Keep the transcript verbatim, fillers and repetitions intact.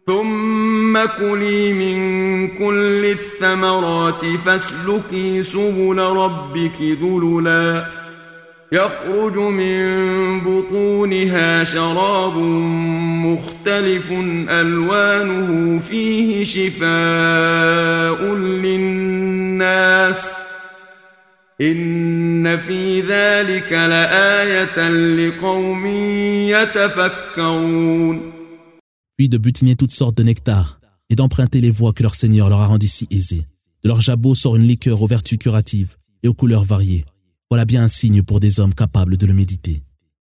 ثم كلي من كل الثمرات فاسلكي سبل ربك ذللا يخرج من بطونها شراب مختلف ألوانه فيه شفاء للناس إن في ذلك لآية لقوم يتفكرون. Puis de butiner toutes sortes de nectars et d'emprunter les voies que leur Seigneur leur a rendues si aisées. De leur jabot sort une liqueur aux vertus curatives et aux couleurs variées. Voilà bien un signe pour des hommes capables de le méditer.